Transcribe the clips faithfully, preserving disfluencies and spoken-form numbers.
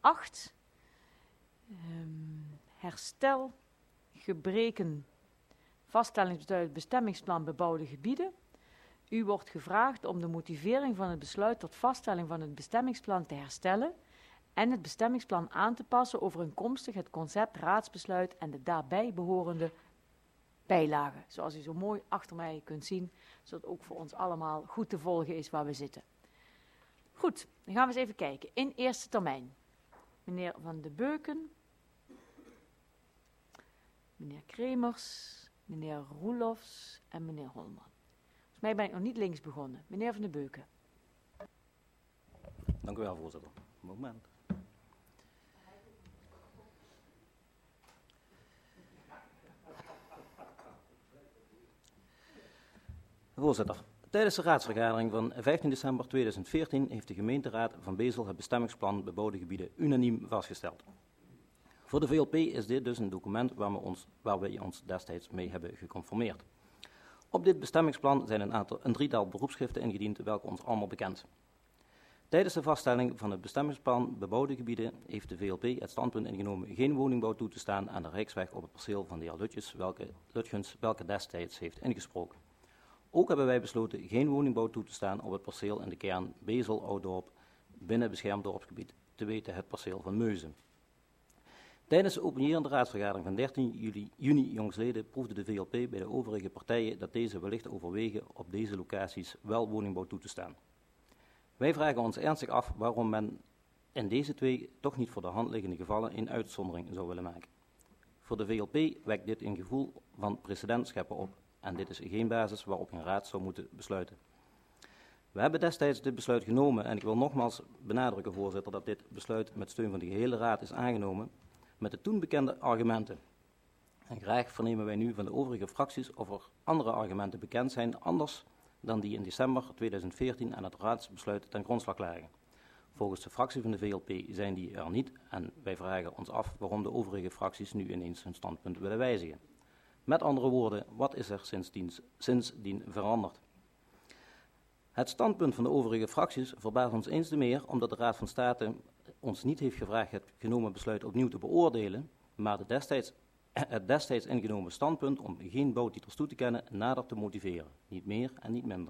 acht. Um, herstel, gebreken, vaststellingsbesluit, bestemmingsplan bebouwde gebieden. U wordt gevraagd om de motivering van het besluit tot vaststelling van het bestemmingsplan te herstellen en het bestemmingsplan aan te passen overeenkomstig het concept raadsbesluit en de daarbij behorende bijlagen. Zoals u zo mooi achter mij kunt zien, zodat ook voor ons allemaal goed te volgen is waar we zitten. Goed, dan gaan we eens even kijken. In eerste termijn. Meneer Van de Beuken, meneer Kremers, meneer Roelofs en meneer Holman. Volgens mij ben ik nog niet links begonnen. Meneer Van de Beuken. Dank u wel, voorzitter. Moment. Voorzitter, tijdens de raadsvergadering van vijftien december tweeduizend veertien heeft de gemeenteraad van Bezel het bestemmingsplan bebouwde gebieden unaniem vastgesteld. Voor de V L P is dit dus een document waar we ons, waar we ons destijds mee hebben geconformeerd. Op dit bestemmingsplan zijn een, aantal, een drietal beroepsschriften ingediend, welke ons allemaal bekend. Tijdens de vaststelling van het bestemmingsplan bebouwde gebieden heeft de V L P het standpunt ingenomen geen woningbouw toe te staan aan de Rijksweg op het perceel van de heer Lutjens, welke, Lutjens, welke destijds heeft ingesproken. Ook hebben wij besloten geen woningbouw toe te staan op het perceel in de kern Bezel-Ouddorp binnen beschermd dorpsgebied, te weten het perceel van Meuzen. Tijdens de openierende raadsvergadering van dertien juni jongstleden proefde de V L P bij de overige partijen dat deze wellicht overwegen op deze locaties wel woningbouw toe te staan. Wij vragen ons ernstig af waarom men in deze twee toch niet voor de hand liggende gevallen een uitzondering zou willen maken. Voor de V L P wekt dit een gevoel van precedent scheppen op en dit is geen basis waarop een raad zou moeten besluiten. We hebben destijds dit besluit genomen en ik wil nogmaals benadrukken, voorzitter, dat dit besluit met steun van de gehele raad is aangenomen met de toen bekende argumenten. En graag vernemen wij nu van de overige fracties of er andere argumenten bekend zijn, anders dan die in december tweeduizend veertien aan het raadsbesluit ten grondslag lagen. Volgens de fractie van de V L P zijn die er niet en wij vragen ons af waarom de overige fracties nu ineens hun standpunt willen wijzigen. Met andere woorden, wat is er sindsdien, sindsdien veranderd? Het standpunt van de overige fracties verbaast ons eens te meer omdat de Raad van State ons niet heeft gevraagd het genomen besluit opnieuw te beoordelen, maar de destijds, het destijds ingenomen standpunt om geen bouwtitels toe te kennen nader te motiveren. Niet meer en niet minder.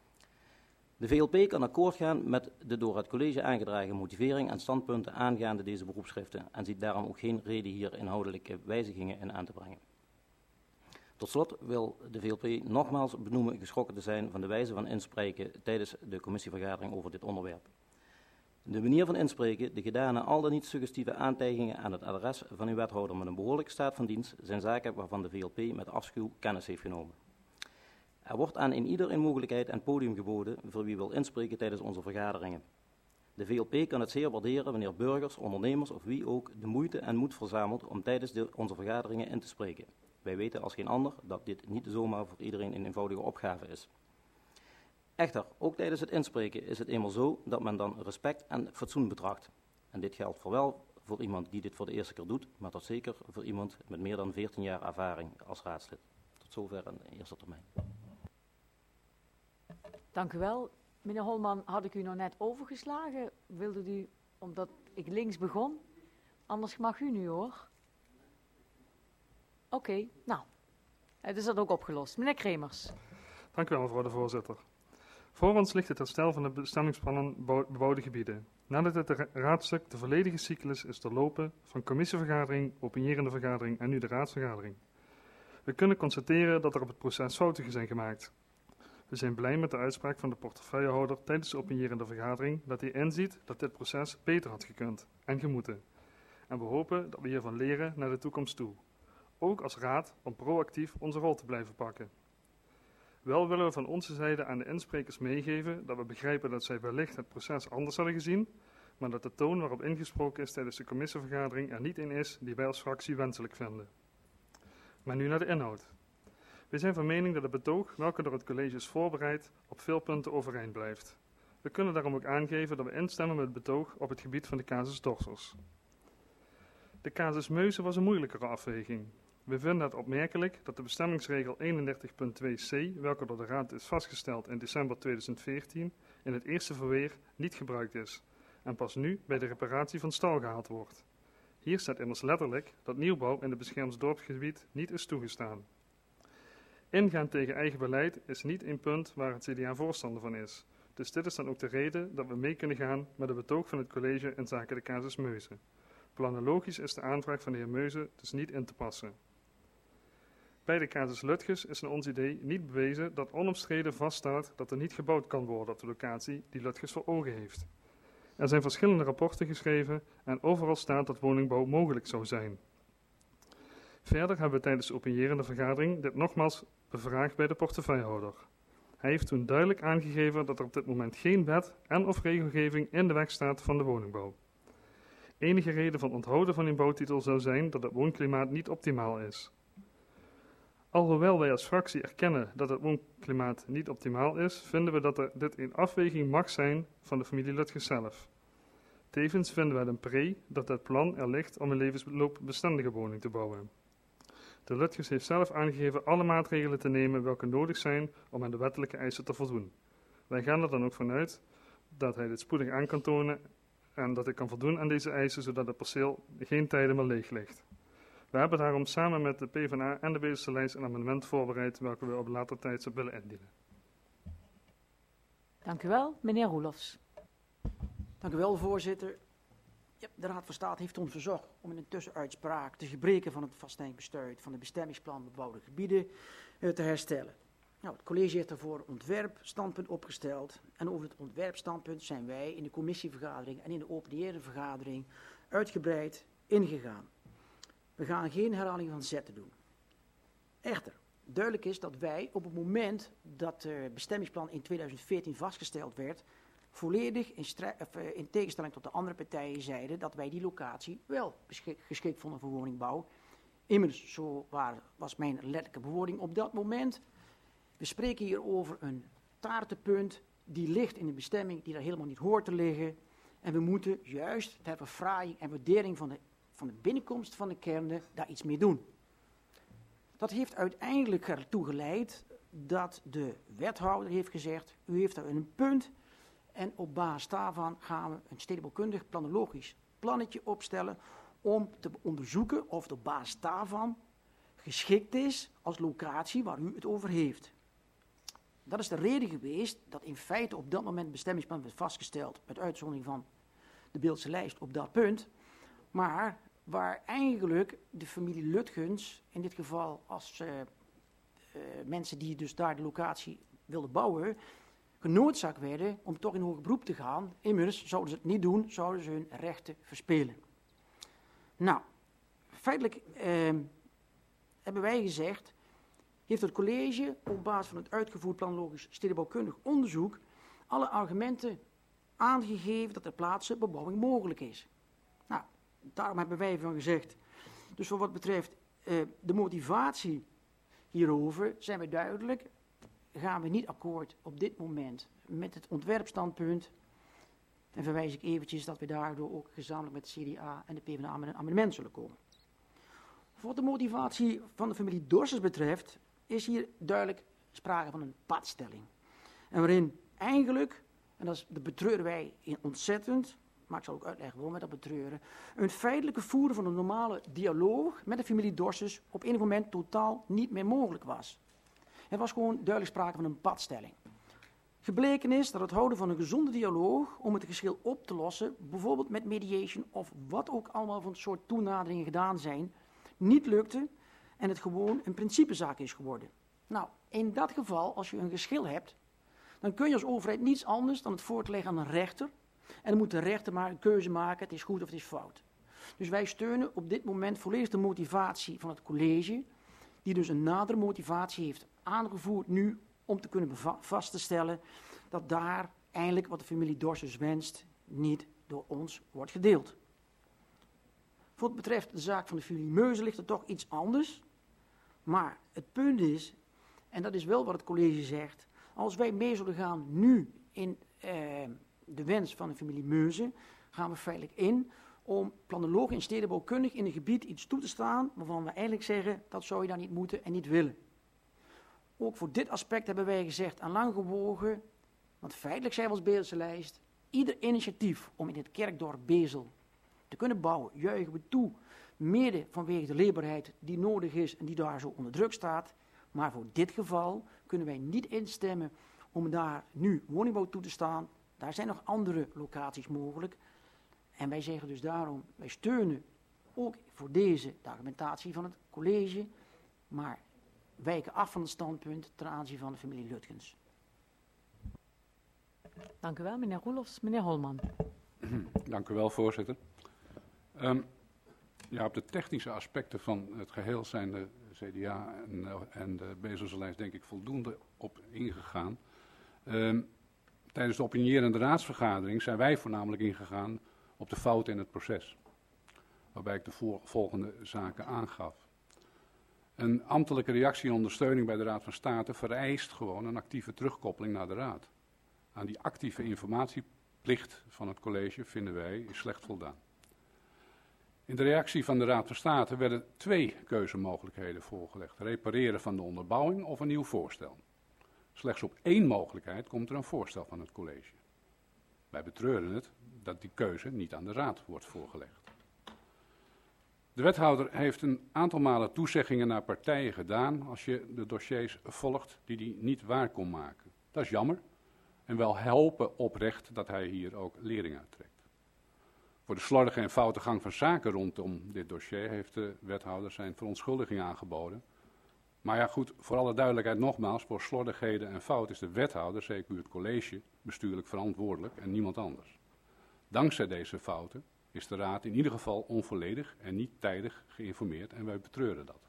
De V L P kan akkoord gaan met de door het college aangedragen motivering en standpunten aangaande deze beroepsschriften en ziet daarom ook geen reden hier inhoudelijke wijzigingen in aan te brengen. Tot slot wil de V L P nogmaals benoemen geschrokken te zijn van de wijze van inspreken tijdens de commissievergadering over dit onderwerp. De manier van inspreken, de gedane al dan niet suggestieve aantijgingen aan het adres van uw wethouder met een behoorlijke staat van dienst zijn zaken waarvan de V L P met afschuw kennis heeft genomen. Er wordt aan een ieder een mogelijkheid en podium geboden voor wie wil inspreken tijdens onze vergaderingen. De V L P kan het zeer waarderen wanneer burgers, ondernemers of wie ook de moeite en moed verzamelt om tijdens de, onze vergaderingen in te spreken. Wij weten als geen ander dat dit niet zomaar voor iedereen een eenvoudige opgave is. Echter, ook tijdens het inspreken is het eenmaal zo dat men dan respect en fatsoen betracht. En dit geldt vooral voor iemand die dit voor de eerste keer doet, maar tot zeker voor iemand met meer dan veertien jaar ervaring als raadslid. Tot zover in de eerste termijn. Dank u wel. Meneer Holman, had ik u nog net overgeslagen? Wilde u, omdat ik links begon? Anders mag u nu, hoor. Oké, okay, nou, het is dat ook opgelost. Meneer Kremers. Dank u wel, mevrouw de voorzitter. Voor ons ligt het herstel van de bestemmingsplannen bebouwde gebieden. Nadat het raadstuk de volledige cyclus is doorlopen van commissievergadering, opinierende vergadering en nu de raadsvergadering. We kunnen constateren dat er op het proces fouten zijn gemaakt. We zijn blij met de uitspraak van de portefeuillehouder tijdens de opinierende vergadering dat hij inziet dat dit proces beter had gekund en gemoeten. En we hopen dat we hiervan leren naar de toekomst toe. Ook als raad om proactief onze rol te blijven pakken. Wel willen we van onze zijde aan de insprekers meegeven dat we begrijpen dat zij wellicht het proces anders hadden gezien, maar dat de toon waarop ingesproken is tijdens de commissievergadering er niet in is die wij als fractie wenselijk vinden. Maar nu naar de inhoud. We zijn van mening dat het betoog, welke door het college is voorbereid, op veel punten overeind blijft. We kunnen daarom ook aangeven dat we instemmen met het betoog op het gebied van de casus Dorsers. De casus Meuzen was een moeilijkere afweging. We vinden het opmerkelijk dat de bestemmingsregel eenendertig punt twee c, welke door de Raad is vastgesteld in december tweeduizend veertien, in het eerste verweer niet gebruikt is en pas nu bij de reparatie van stal gehaald wordt. Hier staat immers letterlijk dat nieuwbouw in het beschermd dorpsgebied niet is toegestaan. Ingaan tegen eigen beleid is niet een punt waar het C D A voorstander van is. Dus dit is dan ook de reden dat we mee kunnen gaan met het betoog van het college in zaken de casus Meuze. Planologisch is de aanvraag van de heer Meuze dus niet in te passen. Bij de casus Lutgers is naar ons idee niet bewezen dat onomstreden vaststaat dat er niet gebouwd kan worden op de locatie die Lutgers voor ogen heeft. Er zijn verschillende rapporten geschreven en overal staat dat woningbouw mogelijk zou zijn. Verder hebben we tijdens de opinierende vergadering dit nogmaals bevraagd bij de portefeuillehouder. Hij heeft toen duidelijk aangegeven dat er op dit moment geen wet en of regelgeving in de weg staat van de woningbouw. Enige reden van onthouden van een bouwtitel zou zijn dat het woonklimaat niet optimaal is. Alhoewel wij als fractie erkennen dat het woonklimaat niet optimaal is, vinden we dat er dit een afweging mag zijn van de familie Lutgers zelf. Tevens vinden wij het een pre dat het plan er ligt om een levensloopbestendige woning te bouwen. De Lutgers heeft zelf aangegeven alle maatregelen te nemen welke nodig zijn om aan de wettelijke eisen te voldoen. Wij gaan er dan ook vanuit dat hij dit spoedig aan kan tonen en dat hij kan voldoen aan deze eisen, zodat het perceel geen tijden meer leeg ligt. We hebben daarom samen met de PvdA en de Bedeldse lijst een amendement voorbereid, welke we op later tijd zullen willen indienen. Dank u wel, meneer Roelofs. Dank u wel, voorzitter. Ja, de Raad van State heeft ons verzocht om in een tussenuitspraak de gebreken van het vaststellingsbesluit van de bestemmingsplan bebouwde gebieden uh, te herstellen. Nou, het college heeft daarvoor een ontwerpstandpunt opgesteld en over het ontwerpstandpunt zijn wij in de commissievergadering en in de openbare vergadering uitgebreid ingegaan. We gaan geen herhaling van zetten doen. Echter, duidelijk is dat wij op het moment dat het bestemmingsplan in tweeduizend veertien vastgesteld werd, volledig in, in tegenstelling tot de andere partijen zeiden dat wij die locatie wel geschikt vonden voor woningbouw. Immers, zo waar, was mijn letterlijke bewoording op dat moment. We spreken hier over een taartenpunt die ligt in een bestemming die daar helemaal niet hoort te liggen. En we moeten juist ter verfraaiing en waardering van de, van de binnenkomst van de kernen daar iets mee doen. Dat heeft uiteindelijk ertoe geleid dat de wethouder heeft gezegd, u heeft daar een punt en op basis daarvan gaan we een stedenbouwkundig planologisch plannetje opstellen om te onderzoeken of het op basis daarvan geschikt is als locatie waar u het over heeft. Dat is de reden geweest dat in feite op dat moment het bestemmingsplan werd vastgesteld met uitzondering van de Beeldse lijst op dat punt, maar waar eigenlijk de familie Lutgens, in dit geval als uh, uh, mensen die dus daar de locatie wilden bouwen, genoodzaakt werden om toch in hoger beroep te gaan. Immers, zouden ze het niet doen, zouden ze hun rechten verspelen. Nou, feitelijk uh, hebben wij gezegd, heeft het college op basis van het uitgevoerd planologisch stedenbouwkundig onderzoek alle argumenten aangegeven dat ter plaatse bebouwing mogelijk is. Nou, daarom hebben wij van gezegd, dus voor wat betreft uh, de motivatie hierover zijn we duidelijk, gaan we niet akkoord op dit moment met het ontwerpstandpunt. En verwijs ik eventjes dat we daardoor ook gezamenlijk met de C D A en de PvdA met een amendement zullen komen. Voor wat de motivatie van de familie Dorsers betreft, is hier duidelijk sprake van een padstelling. En waarin eigenlijk, en dat, is, dat betreuren wij ontzettend, maar ik zal ook uitleggen waarom we dat betreuren, een feitelijke voeren van een normale dialoog met de familie Dorsers op enig moment totaal niet meer mogelijk was. Er was gewoon duidelijk sprake van een padstelling. Gebleken is dat het houden van een gezonde dialoog om het geschil op te lossen, bijvoorbeeld met mediation of wat ook allemaal van soort toenaderingen gedaan zijn, niet lukte en het gewoon een principezaak is geworden. Nou, in dat geval, als je een geschil hebt, dan kun je als overheid niets anders dan het voor te leggen aan een rechter. En dan moet de rechter maar een keuze maken, het is goed of het is fout. Dus wij steunen op dit moment volledig de motivatie van het college, die dus een nadere motivatie heeft aangevoerd nu om te kunnen vast te stellen dat daar eindelijk wat de familie Dorsers wenst niet door ons wordt gedeeld. Voor wat betreft de zaak van de familie Meuze ligt er toch iets anders. Maar het punt is, en dat is wel wat het college zegt, als wij mee zullen gaan nu in eh, de wens van de familie Meuze, gaan we feitelijk in om planologisch en stedenbouwkundig in een gebied iets toe te staan waarvan we eigenlijk zeggen, dat zou je daar niet moeten en niet willen. Ook voor dit aspect hebben wij gezegd en lang gewogen, want feitelijk zijn we als Beeldse lijst, ieder initiatief om in het kerkdorp Bezel te kunnen bouwen, juichen we toe. Mede vanwege de leefbaarheid die nodig is en die daar zo onder druk staat. Maar voor dit geval kunnen wij niet instemmen om daar nu woningbouw toe te staan. Daar zijn nog andere locaties mogelijk. En wij zeggen dus daarom, wij steunen ook voor deze de argumentatie van het college, maar wijken af van het standpunt ten aanzien van de familie Lutgens. Dank u wel, meneer Roelofs. Meneer Holman. Dank u wel, voorzitter. Um, ja, op de technische aspecten van het geheel zijn de C D A en, en de Bezelse lijst denk ik voldoende op ingegaan. Um, tijdens de opinierende raadsvergadering zijn wij voornamelijk ingegaan op de fouten in het proces, waarbij ik de volgende zaken aangaf. Een ambtelijke reactie en ondersteuning bij de Raad van State vereist gewoon een actieve terugkoppeling naar de Raad. Aan die actieve informatieplicht van het college vinden wij is slecht voldaan. In de reactie van de Raad van State werden twee keuzemogelijkheden voorgelegd. Repareren van de onderbouwing of een nieuw voorstel. Slechts op één mogelijkheid komt er een voorstel van het college. Wij betreuren het dat die keuze niet aan de Raad wordt voorgelegd. De wethouder heeft een aantal malen toezeggingen naar partijen gedaan als je de dossiers volgt die hij niet waar kon maken. Dat is jammer en wel helpen oprecht dat hij hier ook lering uittrekt. Voor de slordige en foute gang van zaken rondom dit dossier heeft de wethouder zijn verontschuldiging aangeboden. Maar ja goed, voor alle duidelijkheid nogmaals, voor slordigheden en fout is de wethouder, zeker u het college, bestuurlijk verantwoordelijk en niemand anders. Dankzij deze fouten is de Raad in ieder geval onvolledig en niet tijdig geïnformeerd en wij betreuren dat.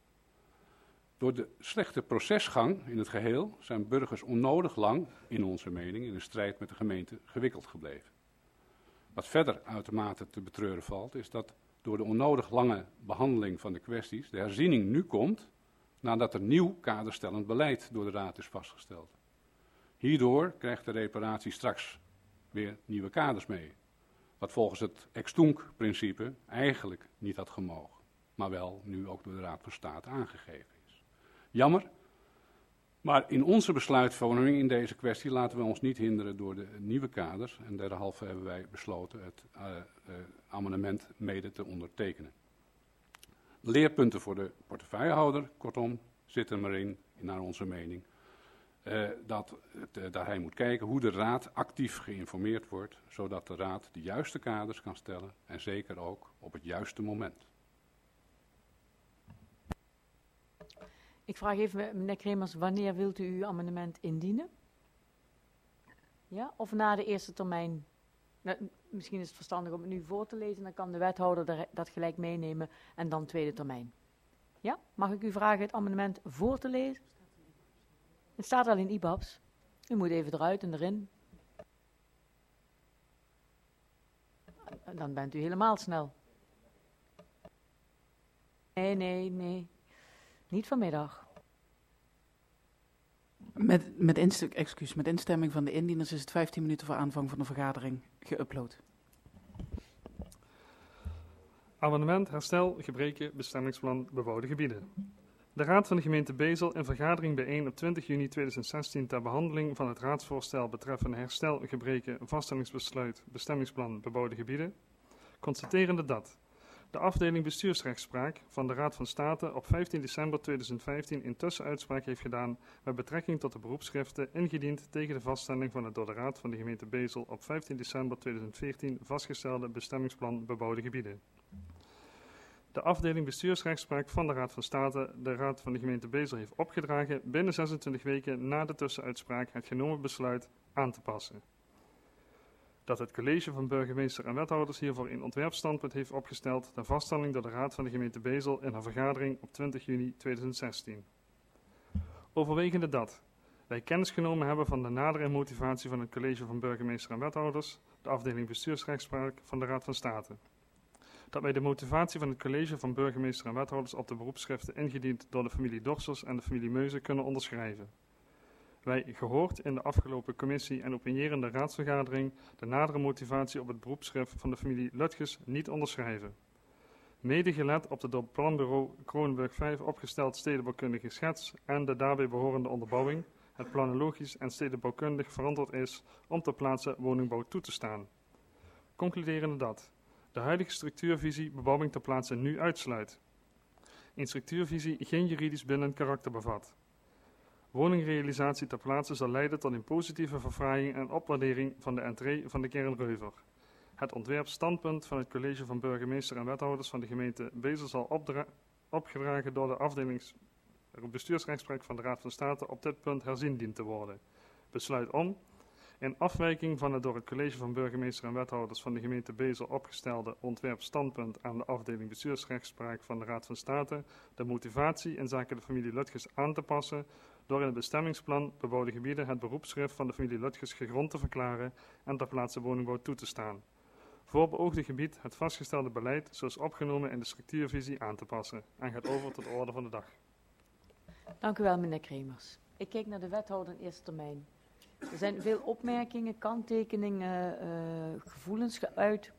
Door de slechte procesgang in het geheel zijn burgers onnodig lang, in onze mening, in een strijd met de gemeente gewikkeld gebleven. Wat verder uitermate te betreuren valt, is dat door de onnodig lange behandeling van de kwesties de herziening nu komt nadat er nieuw kaderstellend beleid door de Raad is vastgesteld. Hierdoor krijgt de reparatie straks weer nieuwe kaders mee, wat volgens het ex-tunc-principe eigenlijk niet had gemogen, maar wel nu ook door de Raad van State aangegeven is. Jammer, maar in onze besluitvorming in deze kwestie laten we ons niet hinderen door de nieuwe kaders en derhalve hebben wij besloten het uh, uh, amendement mede te ondertekenen. De leerpunten voor de portefeuillehouder, kortom, zitten erin, naar onze mening, uh, dat, uh, dat hij moet kijken hoe de Raad actief geïnformeerd wordt, zodat de Raad de juiste kaders kan stellen en zeker ook op het juiste moment. Ik vraag even, meneer Kremers, wanneer wilt u uw amendement indienen? Ja, of na de eerste termijn? Nou, misschien is het verstandig om het nu voor te lezen, dan kan de wethouder dat gelijk meenemen en dan tweede termijn. Ja, mag ik u vragen het amendement voor te lezen? Het staat al in I B A B's. U moet even eruit en erin. Dan bent u helemaal snel. Nee, nee, nee. Niet vanmiddag. Met, met, inst- excuus, met instemming van de indieners is het vijftien minuten voor aanvang van de vergadering geüpload. Amendement herstel gebreken bestemmingsplan bebouwde gebieden. De Raad van de gemeente Bezel in vergadering bijeen op twintig juni tweeduizend zestien ter behandeling van het raadsvoorstel betreffende herstel gebreken vaststellingsbesluit bestemmingsplan bebouwde gebieden, constaterende dat de afdeling bestuursrechtspraak van de Raad van State op vijftien december tweeduizend vijftien in tussenuitspraak heeft gedaan met betrekking tot de beroepsschriften ingediend tegen de vaststelling van het door de Raad van de gemeente Bezel op vijftien december tweeduizend veertien vastgestelde bestemmingsplan bebouwde gebieden. De afdeling bestuursrechtspraak van de Raad van State de Raad van de gemeente Bezel heeft opgedragen binnen zesentwintig weken na de tussenuitspraak het genomen besluit aan te passen. Dat het college van burgemeester en wethouders hiervoor een ontwerpstandpunt heeft opgesteld ter vaststelling door de Raad van de gemeente Bezel in haar vergadering op twintig juni tweeduizend zestien. Overwegende dat wij kennis genomen hebben van de nadere motivatie van het college van burgemeester en wethouders, de afdeling bestuursrechtspraak van de Raad van State. Dat wij de motivatie van het college van burgemeester en wethouders op de beroepsschriften ingediend door de familie Dorsers en de familie Meuze kunnen onderschrijven. Wij gehoord in de afgelopen commissie en opinierende raadsvergadering de nadere motivatie op het beroepsschrift van de familie Lutgens niet onderschrijven. Mede gelet op de door planbureau Kronenburg vijf opgesteld stedenbouwkundige schets en de daarbij behorende onderbouwing, het planologisch en stedenbouwkundig verantwoord is om ter plaatse woningbouw toe te staan. Concluderende dat de huidige structuurvisie bebouwing ter plaatse nu uitsluit. Een structuurvisie geen juridisch bindend karakter bevat. Woningrealisatie ter plaatse zal leiden tot een positieve verfraaiing en opwaardering van de entree van de kern Reuver. Het ontwerpstandpunt van het college van burgemeester en wethouders van de gemeente Bezel zal opdra- opgedragen door de afdelings bestuursrechtspraak van de Raad van State op dit punt herzien dient te worden. Besluit om, in afwijking van het door het college van burgemeester en wethouders van de gemeente Bezel opgestelde ontwerpstandpunt aan de afdeling bestuursrechtspraak van de Raad van State, de motivatie in zaken de familie Lutgers aan te passen door in het bestemmingsplan bebouwde gebieden het beroepsschrift van de familie Lutgers gegrond te verklaren en ter plaatse woningbouw toe te staan. Voor beoogde gebied het vastgestelde beleid zoals opgenomen in de structuurvisie aan te passen en gaat over tot de orde van de dag. Dank u wel, meneer Kremers. Ik kijk naar de wethouder in eerste termijn. Er zijn veel opmerkingen, kanttekeningen, uh, gevoelens geuit.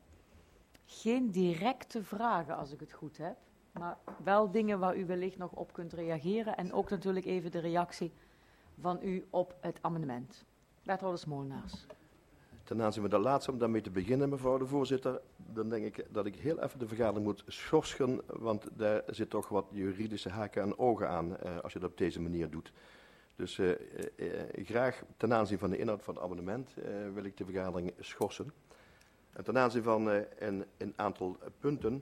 Geen directe vragen, als ik het goed heb. Maar wel dingen waar u wellicht nog op kunt reageren. En ook natuurlijk even de reactie van u op het amendement. Wethouders Molenaars. Ten aanzien van de laatste, om daarmee te beginnen, mevrouw de voorzitter, dan denk ik dat ik heel even de vergadering moet schorsen, want daar zit toch wat juridische haken en ogen aan uh, als je dat op deze manier doet. Dus uh, uh, graag ten aanzien van de inhoud van het amendement uh, wil ik de vergadering schorsen. En ten aanzien van uh, een, een aantal punten.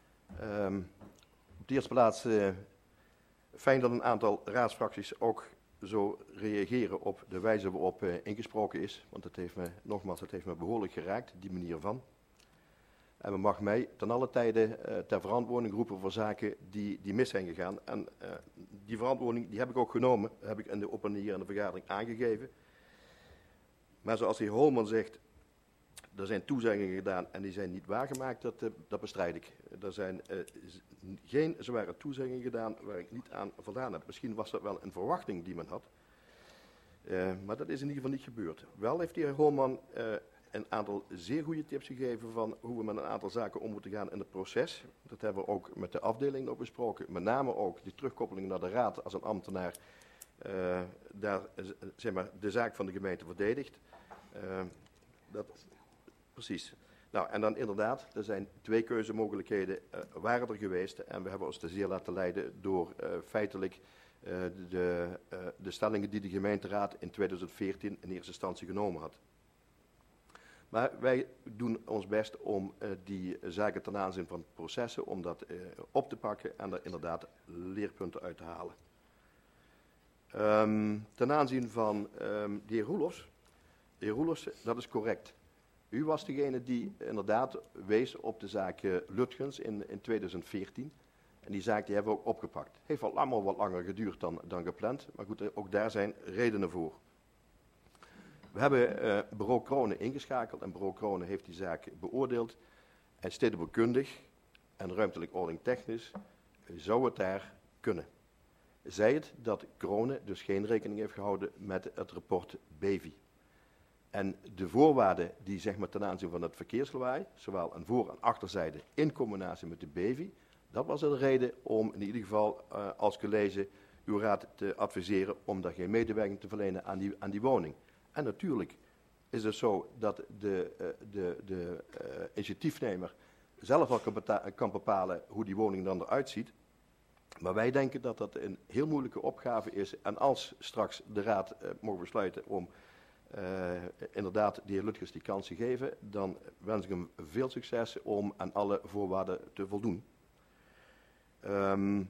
Um, op de eerste plaats uh, fijn dat een aantal raadsfracties ook zo reageren op de wijze waarop uh, ingesproken is. Want het heeft me, nogmaals, het heeft me behoorlijk geraakt, die manier van. En men mag mij ten alle tijde uh, ter verantwoording roepen voor zaken die, die mis zijn gegaan. En uh, die verantwoording die heb ik ook genomen, heb ik in de op en neer in de vergadering aangegeven. Maar zoals de heer Holman zegt, er zijn toezeggingen gedaan en die zijn niet waargemaakt, dat, uh, dat bestrijd ik. Er zijn uh, geen zware toezeggingen gedaan waar ik niet aan voldaan heb. Misschien was dat wel een verwachting die men had. Uh, maar dat is in ieder geval niet gebeurd. Wel heeft de heer Holman uh, een aantal zeer goede tips gegeven van hoe we met een aantal zaken om moeten gaan in het proces. Dat hebben we ook met de afdeling nog besproken. Met name ook die terugkoppeling naar de raad als een ambtenaar uh, daar zeg maar, de zaak van de gemeente verdedigt. Uh, dat, precies. Nou, en dan inderdaad, er zijn twee keuzemogelijkheden uh, waren er geweest en we hebben ons te zeer laten leiden door uh, feitelijk uh, de, uh, de stellingen die de gemeenteraad in tweeduizend veertien in eerste instantie genomen had. Maar wij doen ons best om uh, die zaken ten aanzien van processen, om dat uh, op te pakken en er inderdaad leerpunten uit te halen. Um, ten aanzien van um, de heer Roelofs. De heer Roelofs, dat is correct. U was degene die inderdaad wees op de zaak uh, Lutgens in, in tweeduizend veertien. En die zaak die hebben we ook opgepakt. Heeft wel allemaal wat langer geduurd dan, dan gepland, maar goed, ook daar zijn redenen voor. We hebben uh, bureau Kronen ingeschakeld en bureau Kronen heeft die zaak beoordeeld. En stedenbouwkundig en ruimtelijk ordening-technisch zou het daar kunnen. Zij het dat Kronen dus geen rekening heeft gehouden met het rapport Bevy. En de voorwaarden die zeg maar, ten aanzien van het verkeerslawaai, zowel aan voor- en achterzijde in combinatie met de Bevy, dat was de reden om in ieder geval uh, als college uw raad te adviseren om daar geen medewerking te verlenen aan die, aan die woning. En natuurlijk is het zo dat de, uh, de, de uh, initiatiefnemer zelf wel kan, kan bepalen hoe die woning dan eruit ziet. Maar wij denken dat dat een heel moeilijke opgave is. En als straks de raad uh, mogen besluiten om uh, inderdaad de heer Lutgers die kans te geven, dan wens ik hem veel succes om aan alle voorwaarden te voldoen. Um,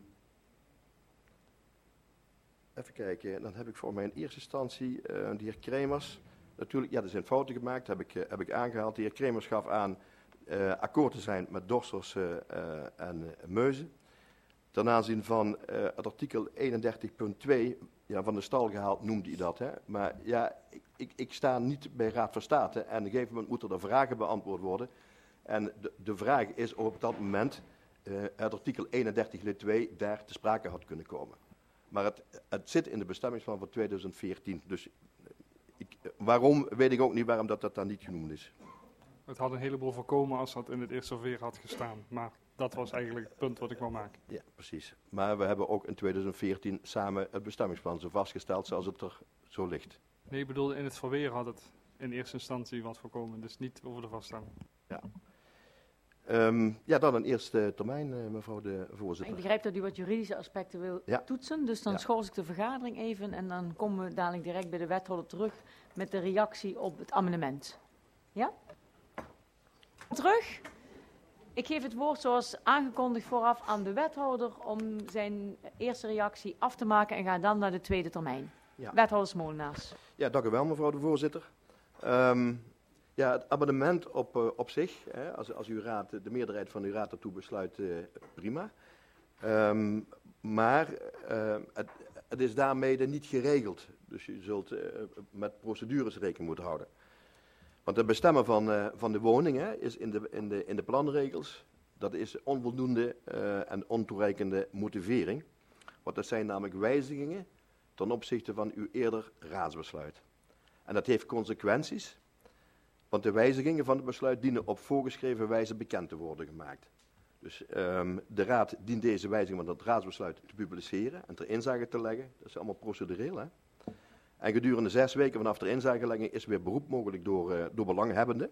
even kijken, dan heb ik voor mij in eerste instantie uh, de heer Kremers. Natuurlijk, ja, er zijn fouten gemaakt, heb ik, uh, heb ik aangehaald. De heer Kremers gaf aan uh, akkoord te zijn met Dorsters uh, uh, en uh, Meuzen. Ten aanzien van uh, het artikel eenendertig punt twee, ja, van de stal gehaald noemde hij dat. Hè? Maar ja, ik, ik, ik sta niet bij Raad van State en op een gegeven moment moeten er vragen beantwoord worden. En de, de vraag is of op dat moment uh, het artikel eenendertig lid twee daar te sprake had kunnen komen. Maar het, het zit in de bestemmingsplan van tweeduizend veertien. Dus ik, waarom, weet ik ook niet waarom dat, dat daar niet genoemd is. Het had een heleboel voorkomen als dat in het eerste veer had gestaan. Maar dat was eigenlijk het punt wat ik wou maken. Ja, precies. Maar we hebben ook in tweeduizend veertien samen het bestemmingsplan zo vastgesteld zoals het er zo ligt. Nee, ik bedoelde in het verweer had het in eerste instantie wat voorkomen, dus niet over de vaststelling. Ja. Um, ja, dan een eerste termijn, uh, mevrouw de voorzitter. Ik begrijp dat u wat juridische aspecten wil ja. toetsen, dus dan ja. schors ik de vergadering even en dan komen we dadelijk direct bij de wethouder terug met de reactie op het amendement. Ja? Terug. Ik geef het woord zoals aangekondigd vooraf aan de wethouder om zijn eerste reactie af te maken en ga dan naar de tweede termijn. Ja. Wethouder Smolenaars. Ja, dank u wel mevrouw de voorzitter. Um, ja, het amendement op, uh, op zich, hè, als, als uw raad, de meerderheid van uw raad daartoe besluit, uh, prima. Um, maar uh, het, het is daarmee niet geregeld. Dus je zult uh, met procedures rekening moeten houden. Want het bestemmen van, uh, van de woningen is in de, in, de, in de planregels, dat is onvoldoende uh, en ontoereikende motivering. Want dat zijn namelijk wijzigingen ten opzichte van uw eerder raadsbesluit. En dat heeft consequenties, want de wijzigingen van het besluit dienen op voorgeschreven wijze bekend te worden gemaakt. Dus um, de raad dient deze wijziging van het raadsbesluit te publiceren en ter inzage te leggen. Dat is allemaal procedureel, hè. En gedurende zes weken vanaf de inzagelegging is weer beroep mogelijk door, uh, door belanghebbenden.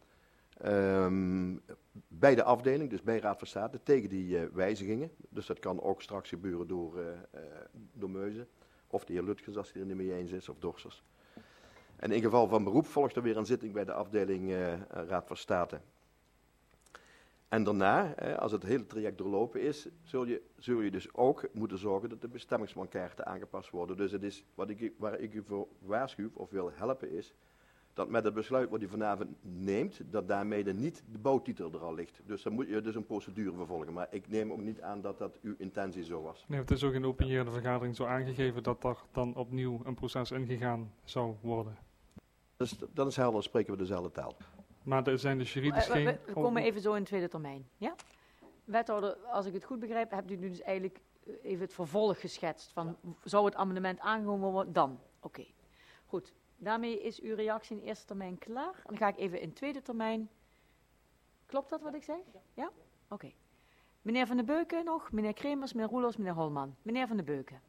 Um, bij de afdeling, dus bij Raad van State, tegen die uh, wijzigingen. Dus dat kan ook straks gebeuren door, uh, uh, door Meuzen. Of de heer Lutgens als hij er niet mee eens is, of Dorsers. En in geval van beroep volgt er weer een zitting bij de afdeling uh, Raad van State. En daarna, eh, als het hele traject doorlopen is, zul je, zul je dus ook moeten zorgen dat de bestemmingsplankaarten aangepast worden. Dus het is, wat ik, waar ik u voor waarschuw of wil helpen is, dat met het besluit wat u vanavond neemt, dat daarmee de niet de bouwtitel er al ligt. Dus dan moet je dus een procedure vervolgen. Maar ik neem ook niet aan dat dat uw intentie zo was. Nee, het is ook in de openierende vergadering zo aangegeven dat er dan opnieuw een proces ingegaan zou worden. Dus dat is helder, dan spreken we dezelfde taal. Maar er zijn dus juridisch uh, geen... We, we komen even zo in de tweede termijn. Ja? Wethouder, als ik het goed begrijp, hebt u nu dus eigenlijk even het vervolg geschetst. Van, zou het amendement aangenomen worden? Dan. Oké. Okay. Goed. Daarmee is uw reactie in de eerste termijn klaar. En dan ga ik even in de tweede termijn. Klopt dat wat ik zeg? Ja? Oké. Okay. Meneer Van den Beuken nog, meneer Kremers, meneer Roelofs, meneer Holman. Meneer Van den Beuken.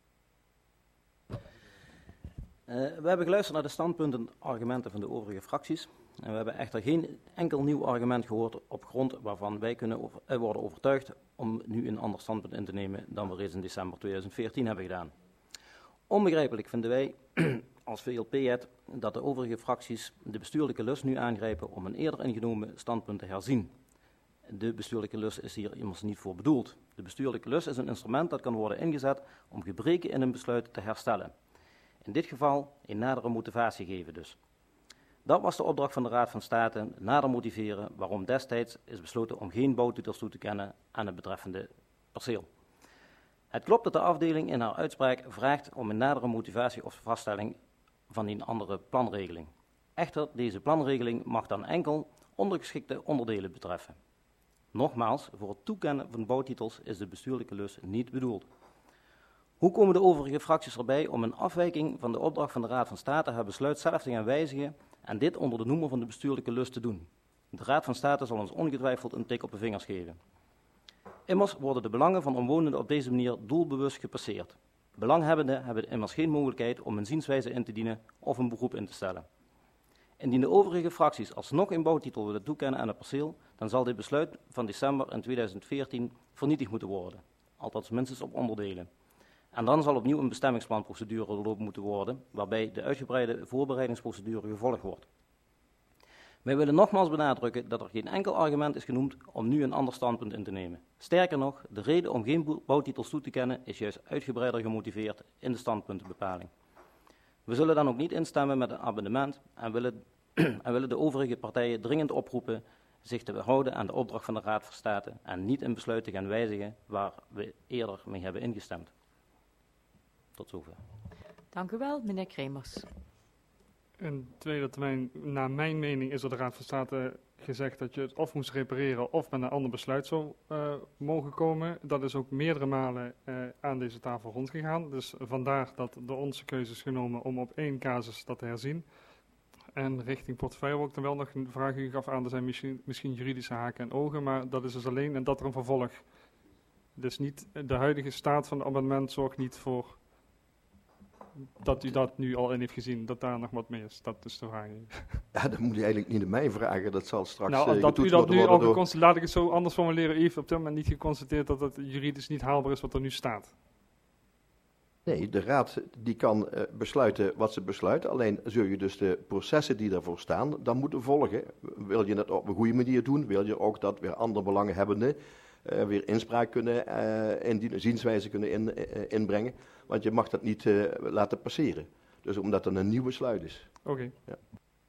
Uh, we hebben geluisterd naar de standpunten en argumenten van de overige fracties. En we hebben echter geen enkel nieuw argument gehoord op grond waarvan wij kunnen over, uh, worden overtuigd om nu een ander standpunt in te nemen dan we reeds in december tweeduizend veertien hebben gedaan. Onbegrijpelijk vinden wij als V L P het dat de overige fracties de bestuurlijke lus nu aangrijpen om een eerder ingenomen standpunt te herzien. De bestuurlijke lus is hier immers niet voor bedoeld. De bestuurlijke lus is een instrument dat kan worden ingezet om gebreken in een besluit te herstellen. In dit geval een nadere motivatie geven dus. Dat was de opdracht van de Raad van State, nader motiveren waarom destijds is besloten om geen bouwtitels toe te kennen aan het betreffende perceel. Het klopt dat de afdeling in haar uitspraak vraagt om een nadere motivatie of vaststelling van een andere planregeling. Echter, deze planregeling mag dan enkel ondergeschikte onderdelen betreffen. Nogmaals, voor het toekennen van bouwtitels is de bestuurlijke lus niet bedoeld. Hoe komen de overige fracties erbij om een afwijking van de opdracht van de Raad van State haar besluit zelf te gaan wijzigen en dit onder de noemer van de bestuurlijke lus te doen? De Raad van State zal ons ongetwijfeld een tik op de vingers geven. Immers worden de belangen van omwonenden op deze manier doelbewust gepasseerd. Belanghebbenden hebben immers geen mogelijkheid om een zienswijze in te dienen of een beroep in te stellen. Indien de overige fracties alsnog een bouwtitel willen toekennen aan het perceel, dan zal dit besluit van december in tweeduizend veertien vernietigd moeten worden, althans minstens op onderdelen. En dan zal opnieuw een bestemmingsplanprocedure doorlopen moeten worden, waarbij de uitgebreide voorbereidingsprocedure gevolgd wordt. Wij willen nogmaals benadrukken dat er geen enkel argument is genoemd om nu een ander standpunt in te nemen. Sterker nog, de reden om geen bouwtitels toe te kennen is juist uitgebreider gemotiveerd in de standpuntenbepaling. We zullen dan ook niet instemmen met een amendement en willen, en willen de overige partijen dringend oproepen zich te houden aan de opdracht van de Raad van State en niet een besluit te gaan wijzigen waar we eerder mee hebben ingestemd. Tot zover. Dank u wel, meneer Kremers. In tweede termijn, naar mijn mening, is er de Raad van State gezegd dat je het of moest repareren of met een ander besluit zou uh, mogen komen. Dat is ook meerdere malen uh, aan deze tafel rondgegaan. Dus vandaar dat door onze keuze is genomen om op één casus dat te herzien. En richting portefeuille wil ik dan wel nog een vraag. U gaf aan, er zijn misschien, misschien juridische haken en ogen, maar dat is dus alleen en dat er een vervolg. Dus niet, de huidige staat van het amendement zorgt niet voor dat u dat nu al in heeft gezien, dat daar nog wat mee is. Dat is de vraag. Ja, dat moet je eigenlijk niet aan mij vragen. Dat zal straks Nou, uh, dat u getoetst dat moeten nu al worden door... geconstateerd, laat ik het zo anders formuleren, u heeft op dit moment niet geconstateerd dat het juridisch niet haalbaar is wat er nu staat. Nee, de raad die kan uh, besluiten wat ze besluit. Alleen zul je dus de processen die daarvoor staan, dan moeten volgen. Wil je het op een goede manier doen, wil je ook dat weer andere belanghebbenden uh, weer inspraak kunnen uh, indienen, zienswijze kunnen in, uh, inbrengen. Want je mag dat niet uh, laten passeren. Dus omdat het een nieuw besluit is. Oké. Okay. Ja.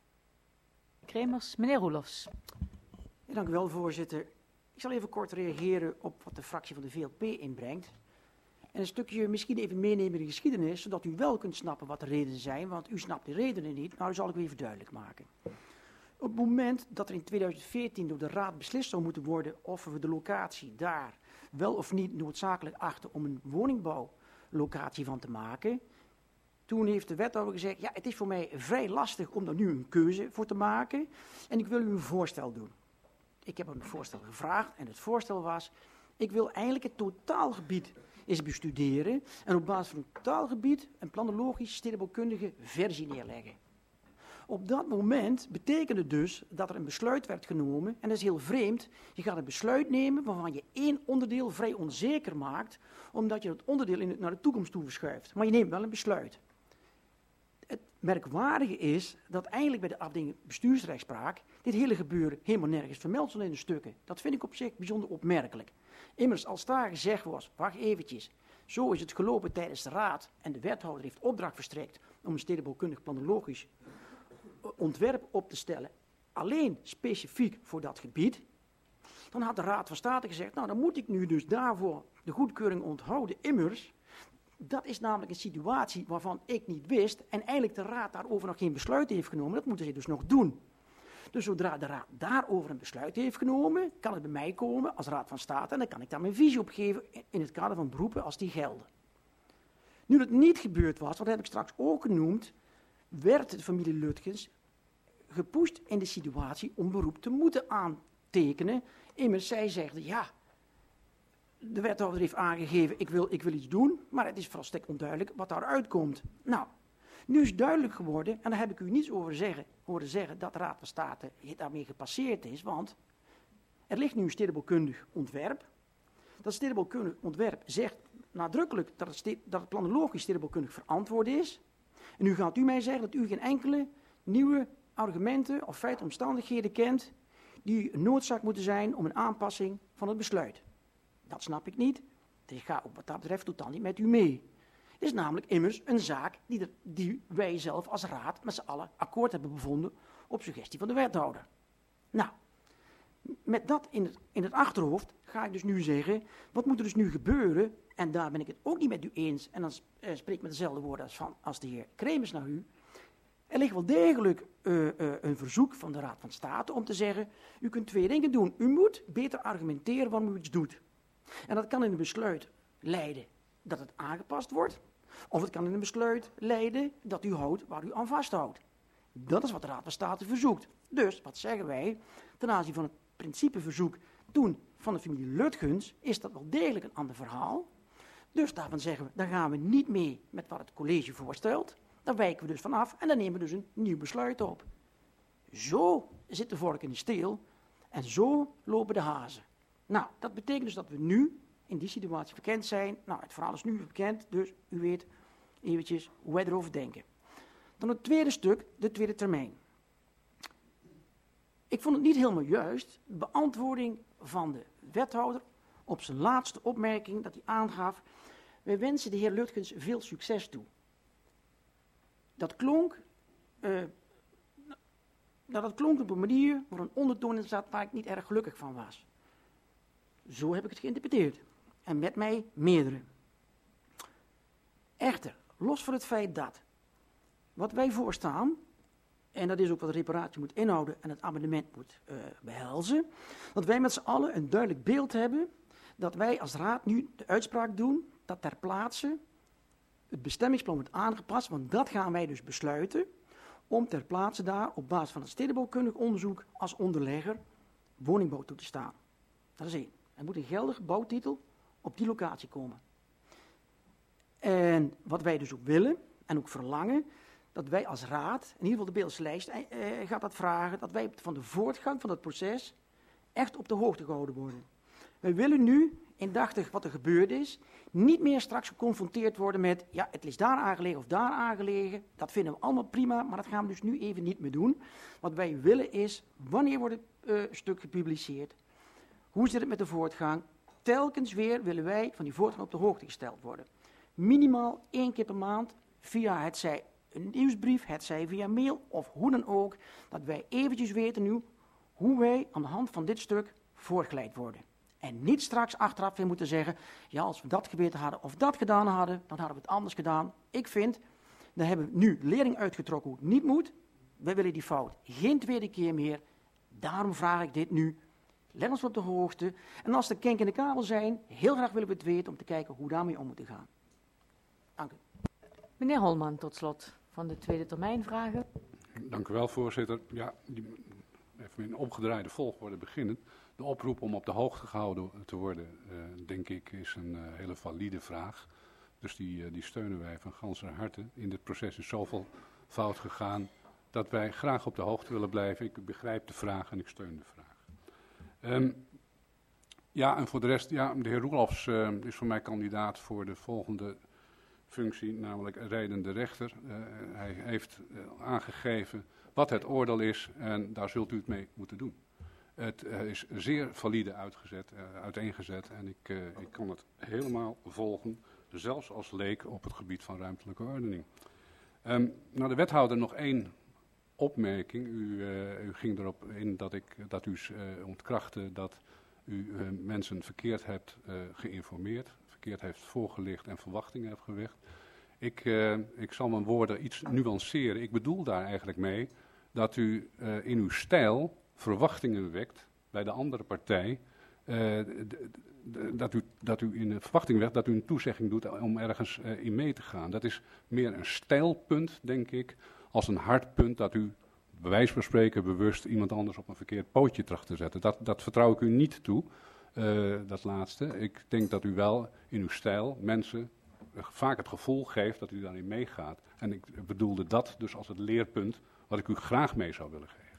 Kremers, meneer Roelofs. Ja, dank u wel, voorzitter. Ik zal even kort reageren op wat de fractie van de V L P inbrengt. En een stukje misschien even meenemen in de geschiedenis, zodat u wel kunt snappen wat de redenen zijn, want u snapt de redenen niet. Nou, dat zal ik u even duidelijk maken. Op het moment dat er in tweeduizend veertien door de Raad beslist zou moeten worden of we de locatie daar wel of niet noodzakelijk achten om een woningbouwlocatie van te maken, toen heeft de wethouder gezegd, ja, het is voor mij vrij lastig om daar nu een keuze voor te maken en ik wil u een voorstel doen. Ik heb een voorstel gevraagd en het voorstel was, ik wil eigenlijk het totaalgebied eens bestuderen en op basis van het totaalgebied een planologisch stedenbouwkundige versie neerleggen. Op dat moment betekende dus dat er een besluit werd genomen, en dat is heel vreemd, je gaat een besluit nemen waarvan je één onderdeel vrij onzeker maakt, omdat je het onderdeel in het, naar de toekomst toe verschuift. Maar je neemt wel een besluit. Het merkwaardige is dat eigenlijk bij de afdeling bestuursrechtspraak dit hele gebeuren helemaal nergens vermeld stond in de stukken. Dat vind ik op zich bijzonder opmerkelijk. Immers, als daar gezegd was, wacht eventjes, zo is het gelopen tijdens de raad en de wethouder heeft opdracht verstrekt om een stedenbouwkundig planologisch ontwerp op te stellen, alleen specifiek voor dat gebied, dan had de Raad van State gezegd, nou dan moet ik nu dus daarvoor de goedkeuring onthouden. Immers, dat is namelijk een situatie waarvan ik niet wist en eigenlijk de Raad daarover nog geen besluit heeft genomen, dat moeten ze dus nog doen. Dus zodra de Raad daarover een besluit heeft genomen, kan het bij mij komen als Raad van State en dan kan ik daar mijn visie op geven in het kader van beroepen als die gelden. Nu dat niet gebeurd was, dat heb ik straks ook genoemd, werd de familie Lutgens gepusht in de situatie om beroep te moeten aantekenen. Immers, zij zegde, ja, de wethouder heeft aangegeven, ik wil, ik wil iets doen, maar het is volstrekt onduidelijk wat daaruit komt. Nou, nu is duidelijk geworden, en daar heb ik u niets over zeggen, horen zeggen, dat de Raad van State daarmee gepasseerd is, want er ligt nu een stedenbouwkundig ontwerp. Dat stedenbouwkundig ontwerp zegt nadrukkelijk dat het, ste- dat het planologisch stedenbouwkundig verantwoord is. En nu gaat u mij zeggen dat u geen enkele nieuwe argumenten of feiten omstandigheden kent die een noodzaak moeten zijn om een aanpassing van het besluit. Dat snap ik niet. Dus ik ga ook wat dat betreft totaal niet met u mee. Het is namelijk immers een zaak die, de, die wij zelf als raad met z'n allen akkoord hebben bevonden op suggestie van de wethouder. Nou, met dat in het, in het achterhoofd ga ik dus nu zeggen, wat moet er dus nu gebeuren? En daar ben ik het ook niet met u eens, en dan uh, spreek ik met dezelfde woorden als, van, als de heer Kremers naar u. Er ligt wel degelijk uh, uh, een verzoek van de Raad van State om te zeggen, u kunt twee dingen doen. U moet beter argumenteren waarom u iets doet. En dat kan in een besluit leiden dat het aangepast wordt, of het kan in een besluit leiden dat u houdt waar u aan vasthoudt. Dat is wat de Raad van State verzoekt. Dus, wat zeggen wij, ten aanzien van het principeverzoek toen van de familie Lutgens, is dat wel degelijk een ander verhaal. Dus daarvan zeggen we, daar gaan we niet mee met wat het college voorstelt. Daar wijken we dus vanaf en dan nemen we dus een nieuw besluit op. Zo zit de vork in de steel en zo lopen de hazen. Nou, dat betekent dus dat we nu in die situatie bekend zijn. Nou, het verhaal is nu bekend, dus u weet eventjes hoe wij erover denken. Dan het tweede stuk, de tweede termijn. Ik vond het niet helemaal juist, de beantwoording van de wethouder op zijn laatste opmerking, dat hij aangaf, wij wensen de heer Lutgens veel succes toe. Dat klonk, uh, nou, dat klonk op een manier waar een ondertoon in zat waar ik niet erg gelukkig van was. Zo heb ik het geïnterpreteerd. En met mij meerdere. Echter, los van het feit dat wat wij voorstaan, en dat is ook wat de reparatie moet inhouden en het amendement moet uh, behelzen, dat wij met z'n allen een duidelijk beeld hebben dat wij als raad nu de uitspraak doen dat ter plaatse het bestemmingsplan wordt aangepast, want dat gaan wij dus besluiten om ter plaatse daar op basis van het stedenbouwkundig onderzoek als onderlegger woningbouw toe te staan. Dat is één. Er moet een geldige bouwtitel op die locatie komen. En wat wij dus ook willen en ook verlangen, dat wij als raad, in ieder geval de Beelse lijst eh, gaat dat vragen, dat wij van de voortgang van het proces echt op de hoogte gehouden worden. Wij willen nu, indachtig wat er gebeurd is, niet meer straks geconfronteerd worden met, ja, het is daar aangelegen of daar aangelegen. Dat vinden we allemaal prima, maar dat gaan we dus nu even niet meer doen. Wat wij willen is, wanneer wordt het uh, stuk gepubliceerd? Hoe zit het met de voortgang? Telkens weer willen wij van die voortgang op de hoogte gesteld worden. Minimaal één keer per maand via het zij een nieuwsbrief, het zij via mail of hoe dan ook, dat wij eventjes weten nu hoe wij aan de hand van dit stuk voortgeleid worden. En niet straks achteraf weer moeten zeggen, ja, als we dat geweten hadden of dat gedaan hadden, dan hadden we het anders gedaan. Ik vind, daar hebben we nu lering uitgetrokken hoe het niet moet. Wij willen die fout geen tweede keer meer. Daarom vraag ik dit nu. Leg ons op de hoogte. En als er kink in de kabel zijn, heel graag willen we het weten om te kijken hoe we daarmee om moeten gaan. Dank u. Meneer Holman, tot slot van de tweede termijn vragen. Dank u wel, voorzitter. Ja, die, even in omgedraaide volgorde beginnen. De oproep om op de hoogte gehouden te worden, uh, denk ik, is een uh, hele valide vraag. Dus die, uh, die steunen wij van ganser harte. In dit proces is zoveel fout gegaan dat wij graag op de hoogte willen blijven. Ik begrijp de vraag en ik steun de vraag. Um, ja, en voor de rest, ja, de heer Roelofs uh, is voor mij kandidaat voor de volgende functie, namelijk rijdende rechter. Uh, hij heeft uh, aangegeven wat het oordeel is en daar zult u het mee moeten doen. Het uh, is zeer valide uitgezet, uh, uiteengezet en ik, uh, ik kan het helemaal volgen, zelfs als leek op het gebied van ruimtelijke ordening. Um, nou, de wethouder nog één opmerking. U, uh, u ging erop in dat, ik, dat u uh, ontkrachtte dat u uh, mensen verkeerd hebt uh, geïnformeerd, verkeerd heeft voorgelicht en verwachtingen heeft gewekt. Ik, uh, ik zal mijn woorden iets nuanceren. Ik bedoel daar eigenlijk mee dat u uh, in uw stijl verwachtingen wekt bij de andere partij, uh, d- d- dat, u, dat u in de verwachting wekt dat u een toezegging doet om ergens uh, in mee te gaan. Dat is meer een stijlpunt, denk ik, als een hard punt dat u, bij wijze van spreken, bewust iemand anders op een verkeerd pootje tracht te zetten. Dat, dat vertrouw ik u niet toe, uh, dat laatste. Ik denk dat u wel in uw stijl mensen uh, vaak het gevoel geeft dat u daarin meegaat. En ik bedoelde dat dus als het leerpunt wat ik u graag mee zou willen geven.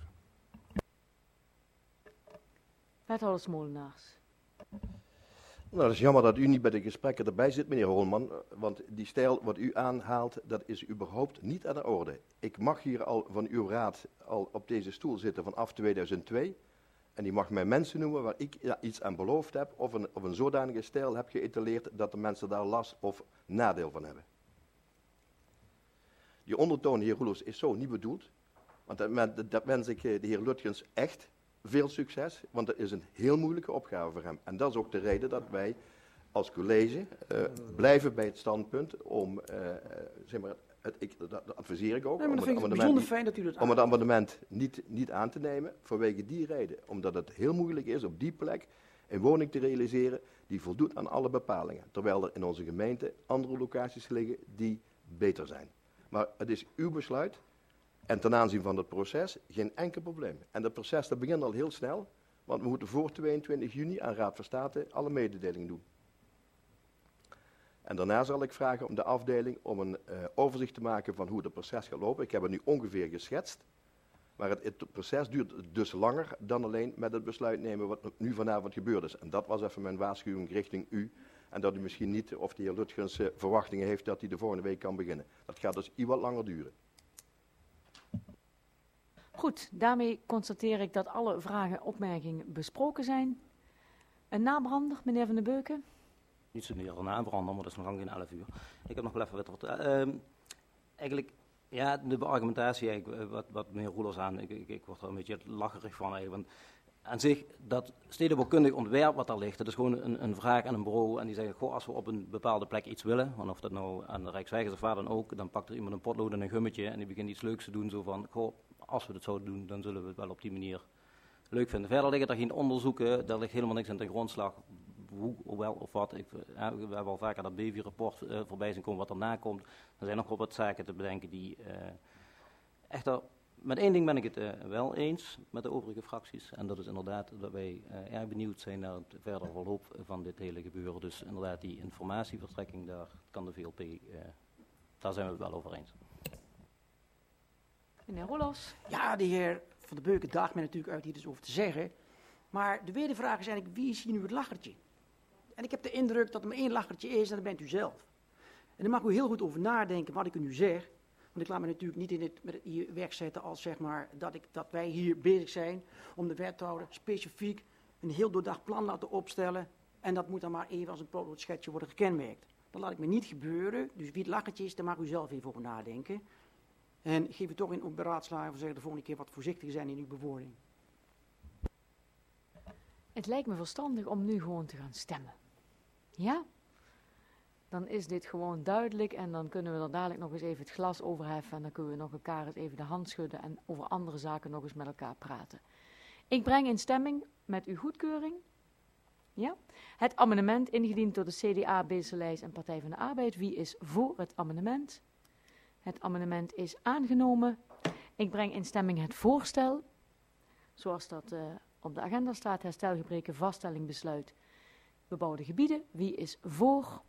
Wethouder Smolenaars. Nou, het is jammer dat u niet bij de gesprekken erbij zit, meneer Holman, want die stijl wat u aanhaalt, dat is überhaupt niet aan de orde. Ik mag hier al van uw raad al op deze stoel zitten vanaf tweeduizend twee en die mag mij mensen noemen waar ik ja, iets aan beloofd heb of een, of een zodanige stijl heb geëtaleerd dat de mensen daar last of nadeel van hebben. Die ondertoon, heer Roelofs, is zo niet bedoeld, want dat, dat wens ik de heer Lutgens echt veel succes, want dat is een heel moeilijke opgave voor hem. En dat is ook de reden dat wij als college uh, blijven bij het standpunt om, uh, zeg maar, het, ik, dat adviseer ik ook, Nee, maar dat om, vind het ik bijzonder fijn dat u dat om het amendement niet, niet aan te nemen, vanwege die reden. Omdat het heel moeilijk is op die plek een woning te realiseren die voldoet aan alle bepalingen. Terwijl er in onze gemeente andere locaties liggen die beter zijn. Maar het is uw besluit. En ten aanzien van het proces, geen enkel probleem. En het proces dat begint al heel snel, want we moeten voor tweeëntwintig juni aan Raad van State alle mededelingen doen. En daarna zal ik vragen om de afdeling om een uh, overzicht te maken van hoe het proces gaat lopen. Ik heb het nu ongeveer geschetst, maar het, het proces duurt dus langer dan alleen met het besluit nemen wat nu vanavond gebeurd is. En dat was even mijn waarschuwing richting u. En dat u misschien niet, of de heer Lutgens uh, verwachtingen heeft dat hij de volgende week kan beginnen. Dat gaat dus iets wat langer duren. Goed, daarmee constateer ik dat alle vragen en opmerkingen besproken zijn. Een nabrander, meneer Van den Beuken. Niet zozeer een nabrander, maar dat is nog lang geen elf uur. Ik heb nog wel even wat... Uh, eigenlijk, ja, de argumentatie, eigenlijk, wat, wat meneer Roelofs aan... Ik, ik, ik word er een beetje lacherig van eigenlijk. Want aan zich, dat stedenbouwkundig ontwerp wat daar ligt, dat is gewoon een, een vraag aan een bureau. En die zeggen, goh, als we op een bepaalde plek iets willen, want of dat nou aan de Rijksweg is of waar dan ook, dan pakt er iemand een potlood en een gummetje en die begint iets leuks te doen. Zo van, goh, als we dat zouden doen, dan zullen we het wel op die manier leuk vinden. Verder liggen er geen onderzoeken, daar ligt helemaal niks aan ten grondslag. Hoe, hoe wel of wat. Ik, ja, we hebben al vaker dat B V rapport uh, voorbij zien komen wat erna komt. Er zijn nog wel wat zaken te bedenken die uh, Echter, met één ding ben ik het uh, wel eens met de overige fracties. En dat is inderdaad dat wij uh, erg benieuwd zijn naar het verdere verloop van dit hele gebeuren. Dus inderdaad die informatieverstrekking, daar kan de V L P, uh, daar zijn we het wel over eens. Meneer Roelofs. Ja, de heer Van der Beuken daagt mij natuurlijk uit hier dus over te zeggen. Maar de tweede vraag is eigenlijk, wie is hier nu het lachertje? En ik heb de indruk dat er maar één lachertje is en dat bent u zelf. En daar mag u heel goed over nadenken wat ik u nu zeg. Want ik laat me natuurlijk niet in het, met het hier wegzetten als zeg maar dat, ik, dat wij hier bezig zijn om de wethouder specifiek een heel doordacht plan laten opstellen. En dat moet dan maar even als een protoschetsje worden gekenmerkt. Dat laat ik me niet gebeuren. Dus wie het lachertje is, daar mag u zelf even over nadenken. En geef u toch in beraadslaging of zeg de volgende keer wat voorzichtiger zijn in uw bewoording. Het lijkt me verstandig om nu gewoon te gaan stemmen. Ja? Dan is dit gewoon duidelijk en dan kunnen we er dadelijk nog eens even het glas overheffen en dan kunnen we nog elkaar eens even de hand schudden en over andere zaken nog eens met elkaar praten. Ik breng in stemming met uw goedkeuring ja, het amendement ingediend door de C D A, Bezeljijs en Partij van de Arbeid. Wie is voor het amendement? Het amendement is aangenomen. Ik breng in stemming het voorstel, zoals dat uh, op de agenda staat, herstelgebreken, vaststelling, besluit, bebouwde gebieden. Wie is voor?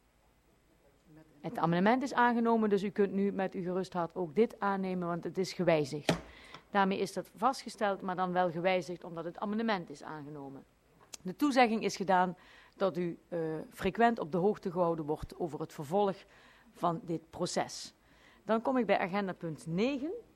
Het amendement is aangenomen, dus u kunt nu met uw gerust hart ook dit aannemen, want het is gewijzigd. Daarmee is dat vastgesteld, maar dan wel gewijzigd omdat het amendement is aangenomen. De toezegging is gedaan dat u uh, frequent op de hoogte gehouden wordt over het vervolg van dit proces. Dan kom ik bij agenda punt negen.